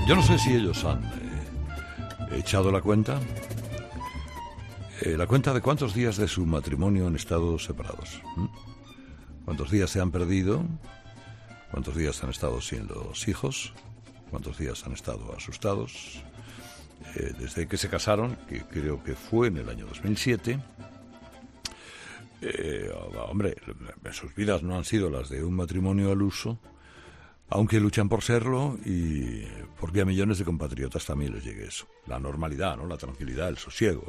Yo no sé si ellos han echado la cuenta. La cuenta de cuántos días de su matrimonio han estado separados. ¿Cuántos días se han perdido? ¿Cuántos días han estado sin los hijos? ¿Cuántos días han estado asustados? Desde que se casaron, que creo que fue en el año 2007... hombre, sus vidas no han sido las de un matrimonio al uso, aunque luchan por serlo y porque a millones de compatriotas también les llegue eso. La normalidad, ¿no? La tranquilidad, el sosiego,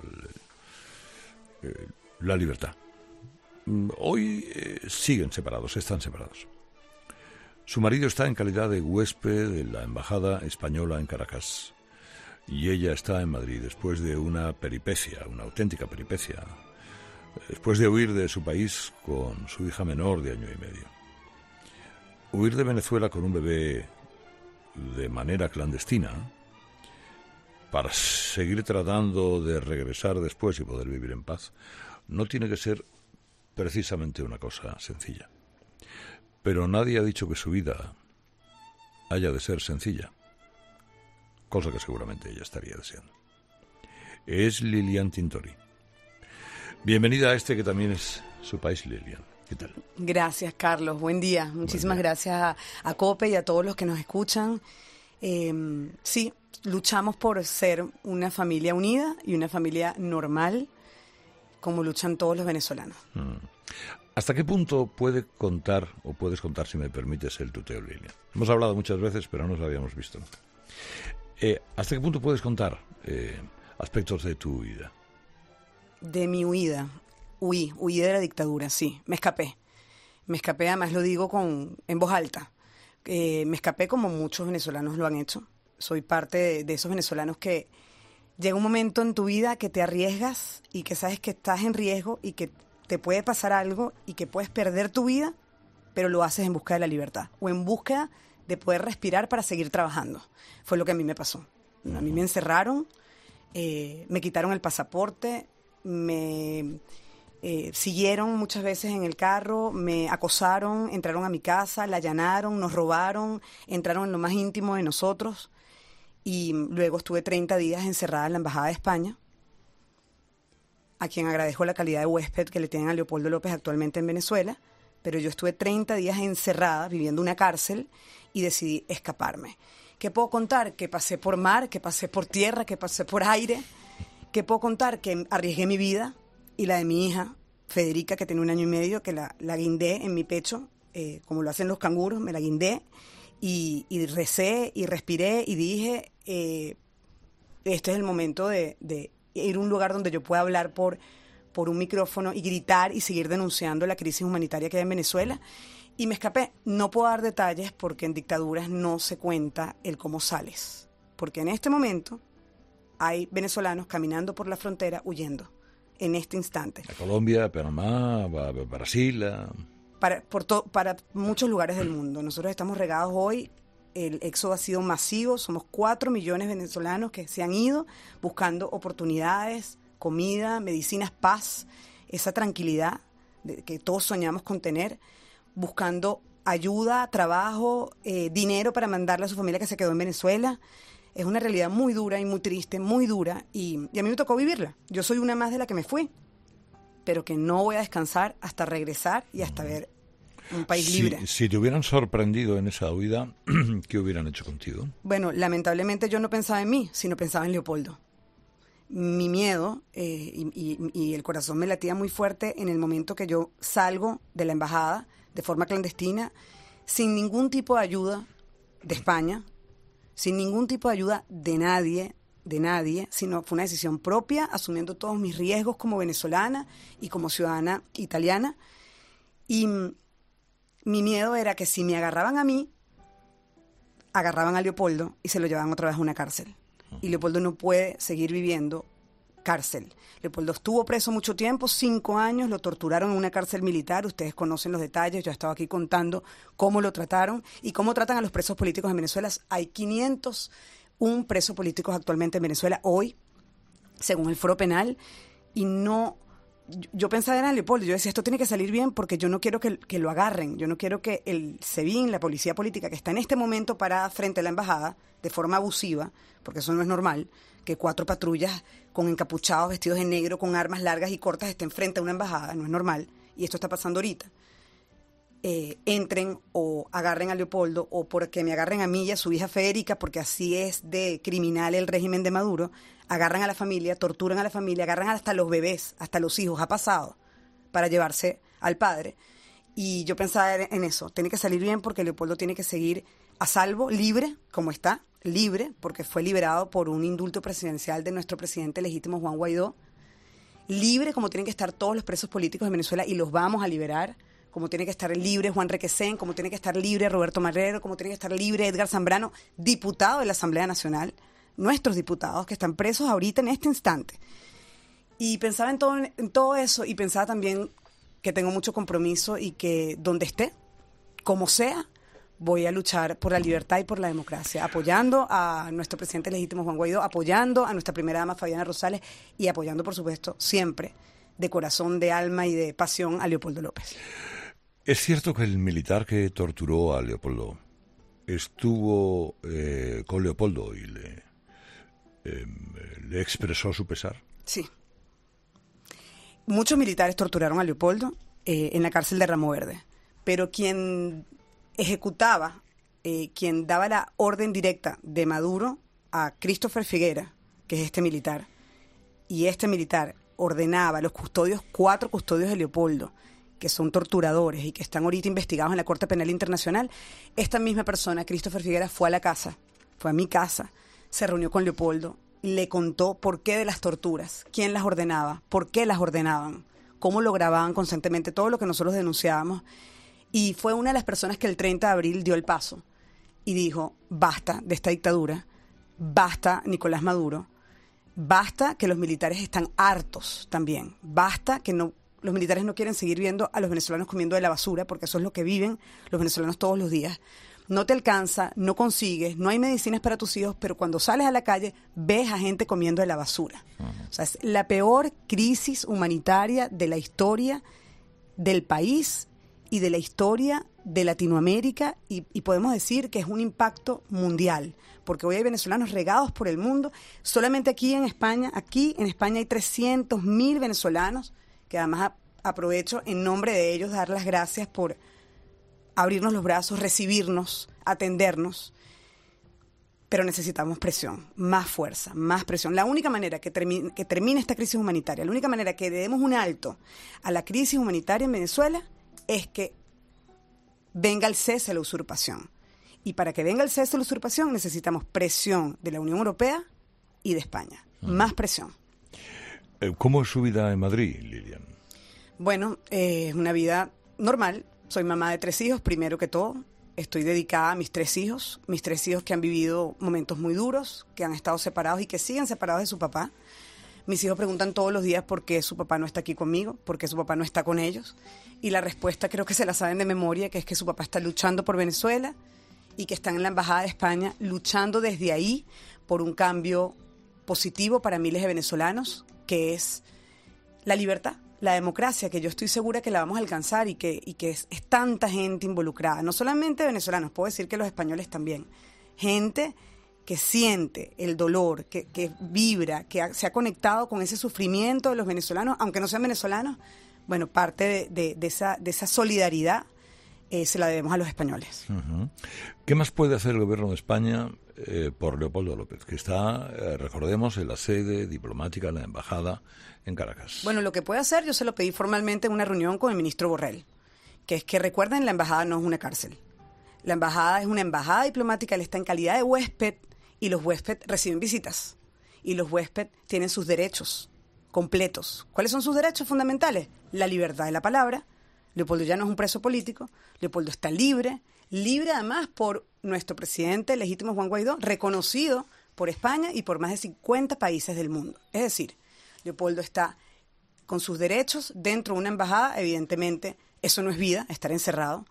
la libertad. Hoy siguen separados, están separados. Su marido está en calidad de huésped de la Embajada Española en Caracas y ella está en Madrid después de una peripecia, una auténtica peripecia, después de huir de su país con su hija menor de 1 año y medio. Huir de Venezuela con un bebé de manera clandestina para seguir tratando de regresar después y poder vivir en paz no tiene que ser precisamente una cosa sencilla. Pero nadie ha dicho que su vida haya de ser sencilla, cosa que seguramente ella estaría deseando. Es Lilian Tintori. Bienvenida a este que también es su país, Lilian. ¿Qué tal? Gracias, Carlos. Buen día. Muchísimas gracias a COPE y a todos los que nos escuchan. Sí, luchamos por ser una familia unida y una familia normal, como luchan todos los venezolanos. ¿Hasta qué punto puedes contar, si me permites, el tuteo, Lilian? Hemos hablado muchas veces, pero no nos habíamos visto. ¿Hasta qué punto puedes contar aspectos de tu vida? De mi huida. Huí de la dictadura, sí. Me escapé, además lo digo en voz alta. Me escapé como muchos venezolanos lo han hecho. Soy parte de esos venezolanos que llega un momento en tu vida que te arriesgas y que sabes que estás en riesgo y que te puede pasar algo y que puedes perder tu vida, pero lo haces en busca de la libertad o en búsqueda de poder respirar para seguir trabajando. Fue lo que a mí me pasó. A mí me encerraron, me quitaron el pasaporte, me siguieron muchas veces en el carro, me acosaron, entraron a mi casa, la allanaron, nos robaron, entraron en lo más íntimo de nosotros y luego estuve 30 días encerrada en la Embajada de España, a quien agradezco la calidad de huésped que le tienen a Leopoldo López actualmente en Venezuela, pero yo estuve 30 días encerrada viviendo en una cárcel y decidí escaparme. ¿Qué puedo contar? Que pasé por mar, que pasé por tierra, que pasé por aire. ¿Qué puedo contar? Que arriesgué mi vida y la de mi hija, Federica, que tiene 1 año y medio, que la guindé en mi pecho, como lo hacen los canguros, me la guindé y recé y respiré y dije, este es el momento de ir a un lugar donde yo pueda hablar por un micrófono y gritar y seguir denunciando la crisis humanitaria que hay en Venezuela. Y me escapé. No puedo dar detalles porque en dictaduras no se cuenta el cómo sales. Porque en este momento hay venezolanos caminando por la frontera huyendo, en este instante. A Colombia, a Panamá, a Brasil. Para muchos lugares del mundo. Nosotros estamos regados hoy, el éxodo ha sido masivo, somos 4 millones de venezolanos que se han ido buscando oportunidades, comida, medicinas, paz, esa tranquilidad que todos soñamos con tener, buscando ayuda, trabajo, dinero para mandarle a su familia que se quedó en Venezuela. Es una realidad muy dura y muy triste, muy dura, y a mí me tocó vivirla. Yo soy una más de la que me fui, pero que no voy a descansar hasta regresar y hasta ver un país libre. Si te hubieran sorprendido en esa huida, ¿qué hubieran hecho contigo? Bueno, lamentablemente yo no pensaba en mí, sino pensaba en Leopoldo. Mi miedo y el corazón me latía muy fuerte en el momento que yo salgo de la embajada de forma clandestina, sin ningún tipo de ayuda de España, sin ningún tipo de ayuda de nadie, sino fue una decisión propia, asumiendo todos mis riesgos como venezolana y como ciudadana italiana. Y mi miedo era que si me agarraban a mí, agarraban a Leopoldo y se lo llevaban otra vez a una cárcel. Y Leopoldo no puede seguir viviendo cárcel. Leopoldo estuvo preso mucho tiempo, 5 años, lo torturaron en una cárcel militar, ustedes conocen los detalles, yo he estado aquí contando cómo lo trataron y cómo tratan a los presos políticos en Venezuela. Hay 501 presos políticos actualmente en Venezuela hoy, según el Foro Penal, y no yo pensaba en Leopoldo, yo decía, esto tiene que salir bien porque yo no quiero que lo agarren, yo no quiero que el SEBIN, la policía política que está en este momento parada frente a la embajada de forma abusiva, porque eso no es normal, que 4 patrullas con encapuchados, vestidos de negro, con armas largas y cortas estén frente a una embajada, no es normal, y esto está pasando ahorita. Entren o agarren a Leopoldo, o porque me agarren a mí y a su hija Federica, porque así es de criminal el régimen de Maduro, agarran a la familia, torturan a la familia, agarran hasta los bebés, hasta los hijos, ha pasado, para llevarse al padre. Y yo pensaba en eso, tiene que salir bien porque Leopoldo tiene que seguir a salvo, libre, como está, libre, porque fue liberado por un indulto presidencial de nuestro presidente legítimo Juan Guaidó, libre como tienen que estar todos los presos políticos de Venezuela, y los vamos a liberar, como tiene que estar libre Juan Requesén, como tiene que estar libre Roberto Marrero, como tiene que estar libre Edgar Zambrano, diputado de la Asamblea Nacional, nuestros diputados que están presos ahorita en este instante. Y pensaba en todo eso, y pensaba también que tengo mucho compromiso y que donde esté, como sea, voy a luchar por la libertad y por la democracia, apoyando a nuestro presidente legítimo Juan Guaidó, apoyando a nuestra primera dama Fabiana Rosales y apoyando, por supuesto, siempre, de corazón, de alma y de pasión, a Leopoldo López. ¿Es cierto que el militar que torturó a Leopoldo estuvo con Leopoldo y le expresó su pesar? Sí. Muchos militares torturaron a Leopoldo en la cárcel de Ramo Verde, pero quien ejecutaba, quien daba la orden directa de Maduro a Christopher Figuera, que es este militar, y este militar ordenaba a los custodios, 4 custodios de Leopoldo, que son torturadores y que están ahorita investigados en la Corte Penal Internacional. Esta misma persona, Christopher Figuera, fue a mi casa, se reunió con Leopoldo, le contó por qué de las torturas, quién las ordenaba, por qué las ordenaban, cómo lo grababan constantemente, todo lo que nosotros denunciábamos. Y fue una de las personas que el 30 de abril dio el paso y dijo, basta de esta dictadura, basta Nicolás Maduro, basta que los militares están hartos también, basta que los militares no quieren seguir viendo a los venezolanos comiendo de la basura, porque eso es lo que viven los venezolanos todos los días. No te alcanza, no consigues, no hay medicinas para tus hijos, pero cuando sales a la calle ves a gente comiendo de la basura. O sea, es la peor crisis humanitaria de la historia del país y de la historia de Latinoamérica, y podemos decir que es un impacto mundial, porque hoy hay venezolanos regados por el mundo. Solamente aquí en España hay 300.000 venezolanos, que además aprovecho en nombre de ellos dar las gracias por abrirnos los brazos, recibirnos, atendernos. Pero necesitamos presión, más fuerza, más presión. La única manera que termine esta crisis humanitaria, la única manera que le demos un alto a la crisis humanitaria en Venezuela es que venga el cese a la usurpación. Y para que venga el cese a la usurpación necesitamos presión de la Unión Europea y de España. Más presión. ¿Cómo es su vida en Madrid, Lilian? Bueno, es una vida normal. Soy mamá de 3 hijos, primero que todo. Estoy dedicada a mis 3 hijos que han vivido momentos muy duros, que han estado separados y que siguen separados de su papá. Mis hijos preguntan todos los días por qué su papá no está aquí conmigo, por qué su papá no está con ellos. Y la respuesta creo que se la saben de memoria, que es que su papá está luchando por Venezuela y que están en la Embajada de España luchando desde ahí por un cambio positivo para miles de venezolanos, que es la libertad, la democracia, que yo estoy segura que la vamos a alcanzar y que es tanta gente involucrada, no solamente venezolanos, puedo decir que los españoles también, gente que siente el dolor, que vibra, que se ha conectado con ese sufrimiento de los venezolanos, aunque no sean venezolanos. Bueno, parte de esa solidaridad se la debemos a los españoles. Uh-huh. ¿Qué más puede hacer el gobierno de España por Leopoldo López, que está, recordemos, en la sede diplomática de la embajada en Caracas? Bueno, lo que puede hacer, yo se lo pedí formalmente en una reunión con el ministro Borrell, que es que recuerden, la embajada no es una cárcel. La embajada es una embajada diplomática, él está en calidad de huésped y los huéspedes reciben visitas y los huéspedes tienen sus derechos completos. ¿Cuáles son sus derechos fundamentales? La libertad de la palabra. Leopoldo ya no es un preso político, Leopoldo está libre además por nuestro presidente legítimo Juan Guaidó, reconocido por España y por más de 50 países del mundo. Es decir, Leopoldo está con sus derechos dentro de una embajada. Evidentemente, eso no es vida, estar encerrado,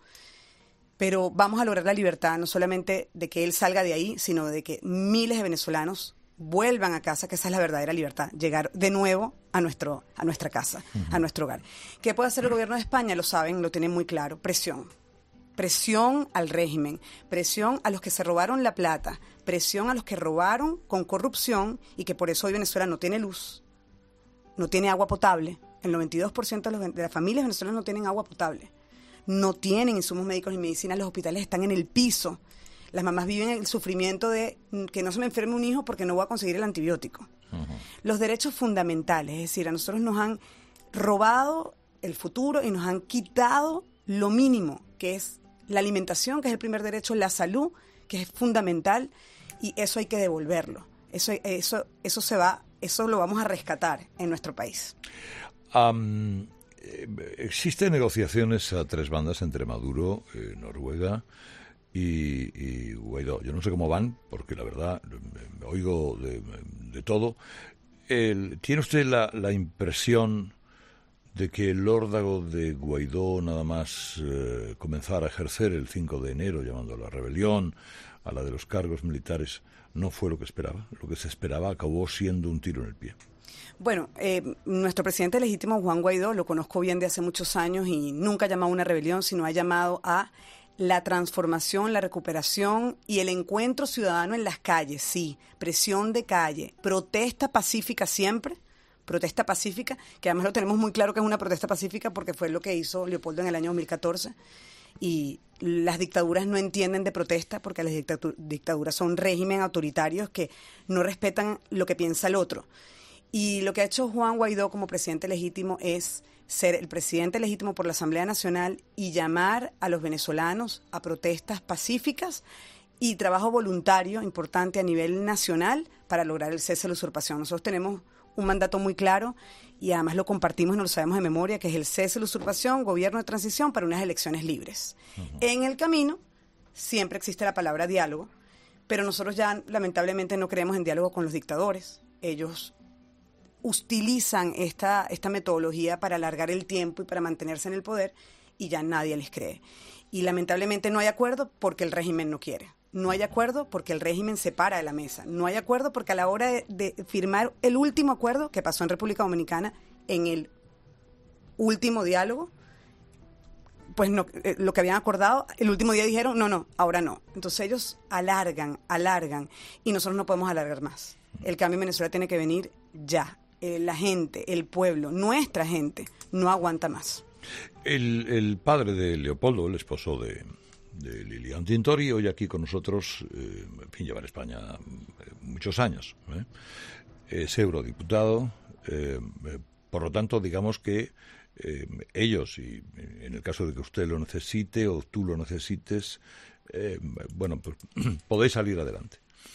pero vamos a lograr la libertad no solamente de que él salga de ahí, sino de que miles de venezolanos vuelvan a casa, que esa es la verdadera libertad, llegar de nuevo a nuestra casa, a nuestro hogar. ¿Qué puede hacer el gobierno de España? Lo saben, lo tienen muy claro, presión al régimen, presión a los que se robaron la plata, presión a los que robaron con corrupción y que por eso hoy Venezuela no tiene luz, no tiene agua potable. El 92% de las familias venezolanas no tienen agua potable, no tienen insumos médicos ni medicinas, los hospitales están en el piso. Las mamás viven el sufrimiento de que no se me enferme un hijo porque no voy a conseguir el antibiótico. Los derechos fundamentales, es decir, a nosotros nos han robado el futuro y nos han quitado lo mínimo, que es la alimentación, que es el primer derecho, la salud, que es fundamental, y eso hay que devolverlo. Eso lo vamos a rescatar en nuestro país. Existen negociaciones a tres bandas entre Maduro, Noruega y Guaidó. Yo no sé cómo van, porque la verdad me oigo de todo. ¿Tiene usted la impresión de que el órdago de Guaidó nada más comenzar a ejercer el 5 de enero, llamando a la rebelión, a la de los cargos militares, no fue lo que esperaba? Lo que se esperaba acabó siendo un tiro en el pie. Bueno, nuestro presidente legítimo, Juan Guaidó, lo conozco bien de hace muchos años y nunca ha llamado a una rebelión, sino ha llamado a la transformación, la recuperación y el encuentro ciudadano en las calles, sí, presión de calle, protesta pacífica siempre, protesta pacífica, que además lo tenemos muy claro que es una protesta pacífica porque fue lo que hizo Leopoldo en el año 2014, y las dictaduras no entienden de protesta porque las dictaduras son regímenes autoritarios que no respetan lo que piensa el otro. Y lo que ha hecho Juan Guaidó como presidente legítimo es ser el presidente legítimo por la Asamblea Nacional y llamar a los venezolanos a protestas pacíficas y trabajo voluntario importante a nivel nacional para lograr el cese de la usurpación. Nosotros tenemos un mandato muy claro y además lo compartimos y nos lo sabemos de memoria, que es el cese de la usurpación, gobierno de transición para unas elecciones libres. En el camino siempre existe la palabra diálogo, pero nosotros ya lamentablemente no creemos en diálogo con los dictadores. Ellos utilizan esta metodología para alargar el tiempo y para mantenerse en el poder y ya nadie les cree. Y lamentablemente no hay acuerdo porque el régimen no quiere. No hay acuerdo porque el régimen se para de la mesa. No hay acuerdo porque a la hora de firmar el último acuerdo que pasó en República Dominicana, en el último diálogo, pues no, lo que habían acordado, el último día dijeron, no, ahora no. Entonces ellos alargan, y nosotros no podemos alargar más. El cambio en Venezuela tiene que venir ya. La gente, el pueblo, nuestra gente, no aguanta más. El padre de Leopoldo, el esposo de Lilian Tintori, hoy aquí con nosotros, en fin, lleva en España muchos años. Es eurodiputado, por lo tanto, digamos que ellos, y en el caso de que usted lo necesite o tú lo necesites, bueno, pues podéis salir adelante.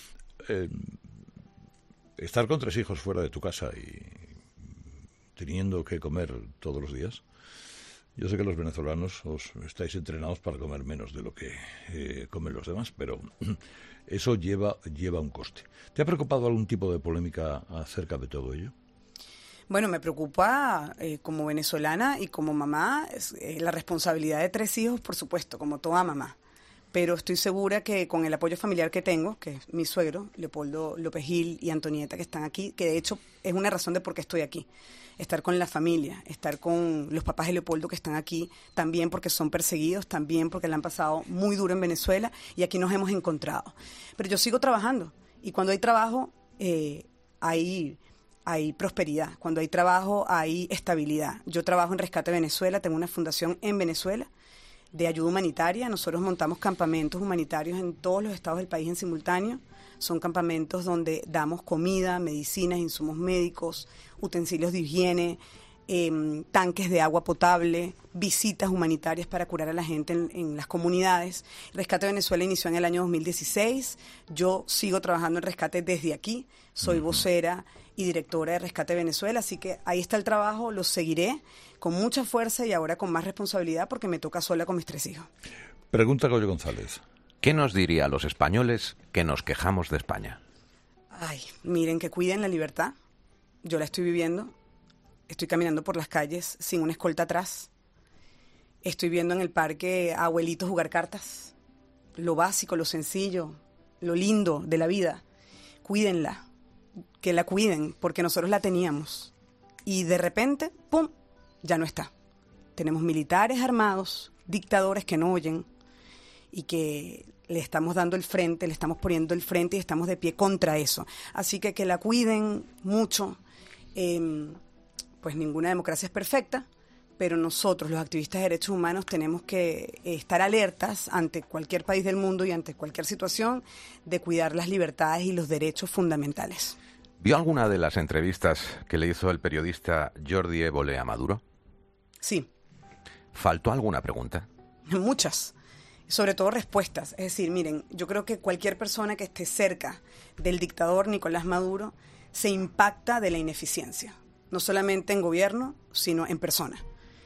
Estar con 3 hijos fuera de tu casa y teniendo que comer todos los días. Yo sé que los venezolanos os estáis entrenados para comer menos de lo que comen los demás, pero eso lleva un coste. ¿Te ha preocupado algún tipo de polémica acerca de todo ello? Bueno, me preocupa como venezolana y como mamá la responsabilidad de 3 hijos, por supuesto, como toda mamá. Pero estoy segura que con el apoyo familiar que tengo, que es mi suegro, Leopoldo López Gil y Antonieta, que están aquí, que de hecho es una razón de por qué estoy aquí. Estar con la familia, estar con los papás de Leopoldo que están aquí, también porque son perseguidos, también porque la han pasado muy duro en Venezuela y aquí nos hemos encontrado. Pero yo sigo trabajando y cuando hay trabajo hay prosperidad, cuando hay trabajo hay estabilidad. Yo trabajo en Rescate Venezuela, tengo una fundación en Venezuela de ayuda humanitaria. Nosotros montamos campamentos humanitarios en todos los estados del país en simultáneo. Son campamentos donde damos comida, medicinas, insumos médicos, utensilios de higiene, tanques de agua potable, visitas humanitarias para curar a la gente en las comunidades. Rescate Venezuela inició en el año 2016. Yo sigo trabajando en Rescate desde aquí. Soy vocera y directora de Rescate Venezuela, así que ahí está el trabajo, lo seguiré con mucha fuerza y ahora con más responsabilidad porque me toca sola con mis 3 hijos. Pregunta Goyo González. ¿Qué nos diría a los españoles que nos quejamos de España? Ay, miren, que cuiden la libertad. Yo la estoy viviendo. Estoy caminando por las calles sin una escolta atrás. Estoy viendo en el parque a abuelitos jugar cartas. Lo básico, lo sencillo, lo lindo de la vida. Cuídenla. que la cuiden, porque nosotros la teníamos. Y de repente, ¡pum!, ya no está. Tenemos militares armados, dictadores que no oyen y que le estamos dando el frente, le estamos poniendo el frente y estamos de pie contra eso. Así que la cuiden mucho. Pues ninguna democracia es perfecta, pero nosotros, los activistas de derechos humanos, tenemos que estar alertas ante cualquier país del mundo y ante cualquier situación de cuidar las libertades y los derechos fundamentales. ¿Vio alguna de las entrevistas que le hizo el periodista Jordi Évole a Maduro? Sí. ¿Faltó alguna pregunta? Muchas. Sobre todo respuestas. Es decir, miren, yo creo que cualquier persona que esté cerca del dictador Nicolás Maduro se impacta de la ineficiencia. No solamente en gobierno, sino en persona.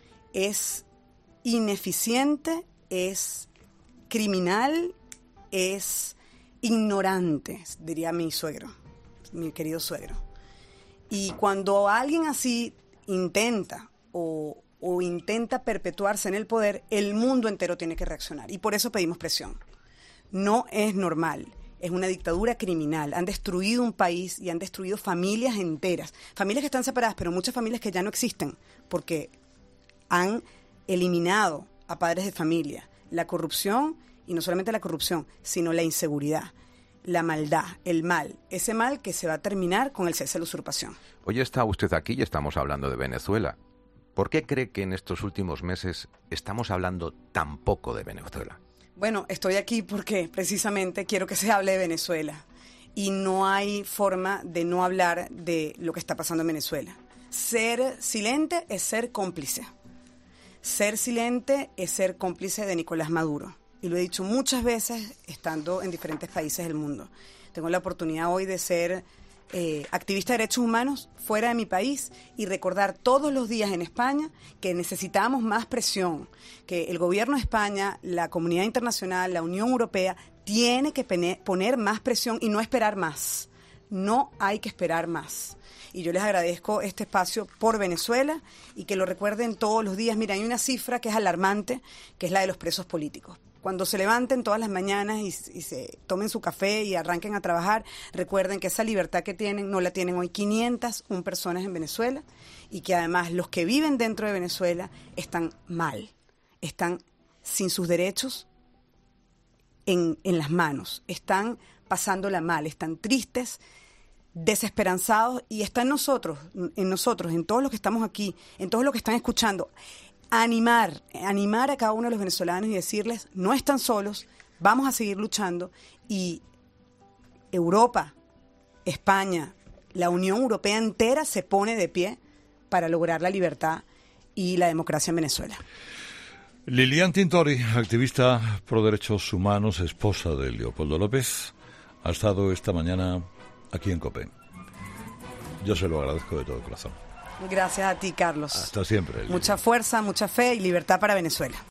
Es ineficiente, es criminal, es ignorante, diría mi suegro, mi querido suegro. Y cuando alguien así intenta o intenta perpetuarse en el poder, el mundo entero tiene que reaccionar. Y por eso pedimos presión. No es normal. Es una dictadura criminal. Han destruido un país y han destruido familias enteras. Familias que están separadas, pero muchas familias que ya no existen porque han eliminado a padres de familia. La corrupción, y no solamente la corrupción, sino la inseguridad, la maldad, el mal. Ese mal que se va a terminar con el cese de la usurpación. Hoy está usted aquí y estamos hablando de Venezuela. ¿Por qué cree que en estos últimos meses estamos hablando tan poco de Venezuela? Bueno, estoy aquí porque precisamente quiero que se hable de Venezuela y no hay forma de no hablar de lo que está pasando en Venezuela. Ser silente es ser cómplice. Ser silente es ser cómplice de Nicolás Maduro. Y lo he dicho muchas veces estando en diferentes países del mundo. Tengo la oportunidad hoy de ser activista de derechos humanos fuera de mi país y recordar todos los días en España que necesitamos más presión, que el gobierno de España, la comunidad internacional, la Unión Europea tiene que poner más presión y no esperar más. No hay que esperar más. Y yo les agradezco este espacio por Venezuela y que lo recuerden todos los días. Mira, hay una cifra que es alarmante, que es la de los presos políticos. Cuando se levanten todas las mañanas y se tomen su café y arranquen a trabajar, recuerden que esa libertad que tienen no la tienen hoy 501 personas en Venezuela y que además los que viven dentro de Venezuela están mal, están sin sus derechos en las manos, están pasándola mal, están tristes, desesperanzados y está en nosotros, en todos los que estamos aquí, en todos los que están escuchando, animar a cada uno de los venezolanos y decirles, no están solos, vamos a seguir luchando y Europa, España, la Unión Europea entera se pone de pie para lograr la libertad y la democracia en Venezuela. Lilian Tintori, activista pro derechos humanos, esposa de Leopoldo López, ha estado esta mañana aquí en COPE. Yo se lo agradezco de todo corazón. Gracias a ti, Carlos. Hasta siempre. Lilian. Mucha fuerza, mucha fe y libertad para Venezuela.